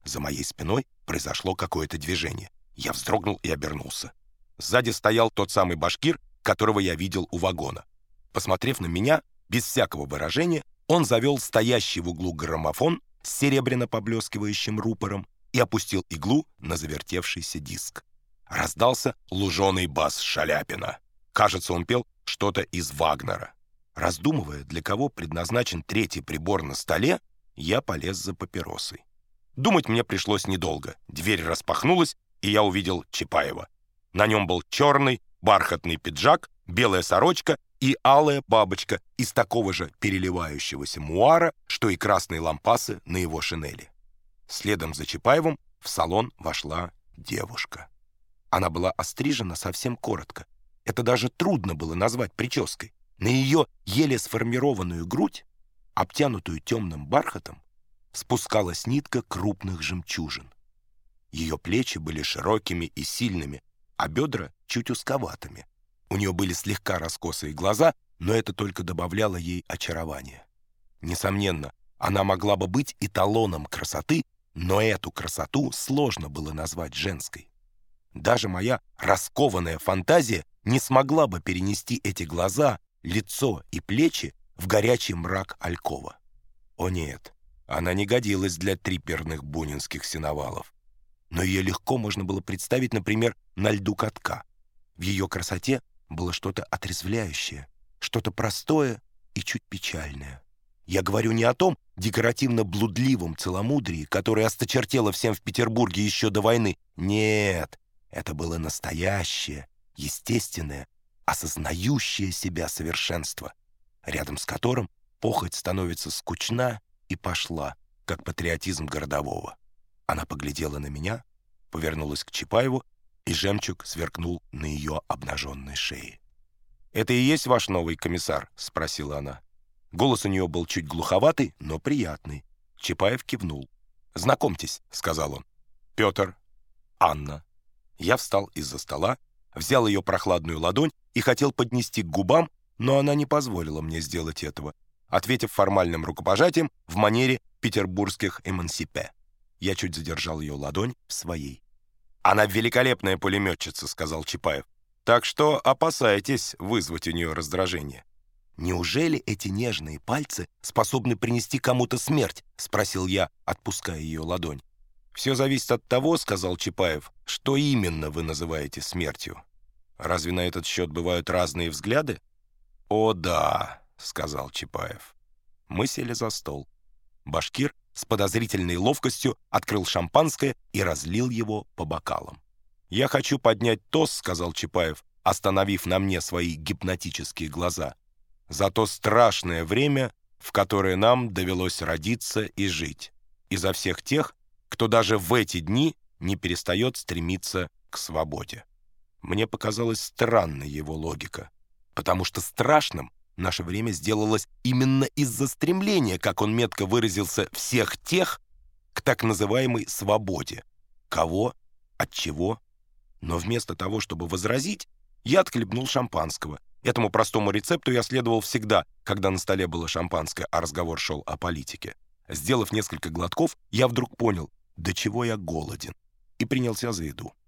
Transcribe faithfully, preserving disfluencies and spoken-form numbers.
За моей спиной произошло какое-то движение. Я вздрогнул и обернулся. Сзади стоял тот самый башкир, которого я видел у вагона. Посмотрев на меня, без всякого выражения, он завел стоящий в углу граммофон с серебряно поблескивающим рупором и опустил иглу на завертевшийся диск. Раздался луженый бас Шаляпина. Кажется, он пел что-то из Вагнера. Раздумывая, для кого предназначен третий прибор на столе, я полез за папиросой. Думать мне пришлось недолго. Дверь распахнулась, и я увидел Чапаева. На нем был черный бархатный пиджак, белая сорочка и алая бабочка из такого же переливающегося муара, что и красные лампасы на его шинели. Следом за Чапаевым в салон вошла девушка. Она была острижена совсем коротко. Это даже трудно было назвать прической. На ее еле сформированную грудь, обтянутую темным бархатом, спускалась нитка крупных жемчужин. Ее плечи были широкими и сильными, а бедра чуть узковатыми. У нее были слегка раскосые глаза, но это только добавляло ей очарования. Несомненно, она могла бы быть эталоном красоты, но эту красоту сложно было назвать женской. Даже моя раскованная фантазия не смогла бы перенести эти глаза, лицо и плечи в горячий мрак алькова. О нет, она не годилась для триперных бунинских сеновалов. Но ее легко можно было представить, например, на льду катка. В ее красоте было что-то отрезвляющее, что-то простое и чуть печальное. Я говорю не о том декоративно-блудливом целомудрии, которое осточертело всем в Петербурге еще до войны. Нет, это было настоящее, естественное, осознающее себя совершенство, рядом с которым похоть становится скучна и пошла, как патриотизм городового. Она поглядела на меня, повернулась к Чапаеву, и жемчуг сверкнул на ее обнаженной шее. «Это и есть ваш новый комиссар?» — спросила она. Голос у нее был чуть глуховатый, но приятный. Чапаев кивнул. «Знакомьтесь», — сказал он. «Петр, Анна». Я встал из-за стола, взял ее прохладную ладонь и хотел поднести к губам, но она не позволила мне сделать этого, ответив формальным рукопожатием в манере петербургских эмансипе. Я чуть задержал ее ладонь в своей. «Она великолепная пулеметчица», — сказал Чапаев. «Так что опасайтесь вызвать у нее раздражение». «Неужели эти нежные пальцы способны принести кому-то смерть?» — спросил я, отпуская ее ладонь. «Все зависит от того, — сказал Чапаев, — что именно вы называете смертью. Разве на этот счет бывают разные взгляды?» «О, да», — сказал Чапаев. Мы сели за стол. Башкир с подозрительной ловкостью открыл шампанское и разлил его по бокалам. «Я хочу поднять тост, — сказал Чапаев, остановив на мне свои гипнотические глаза, — за то страшное время, в которое нам довелось родиться и жить, и за всех тех, кто даже в эти дни не перестает стремиться к свободе». Мне показалась странной его логика, потому что страшным наше время сделалось именно из-за стремления, как он метко выразился, всех тех к так называемой свободе. Кого? От чего? Но вместо того, чтобы возразить, я отхлебнул шампанского. Этому простому рецепту я следовал всегда, когда на столе было шампанское, а разговор шел о политике. Сделав несколько глотков, я вдруг понял, до чего я голоден, и принялся за еду.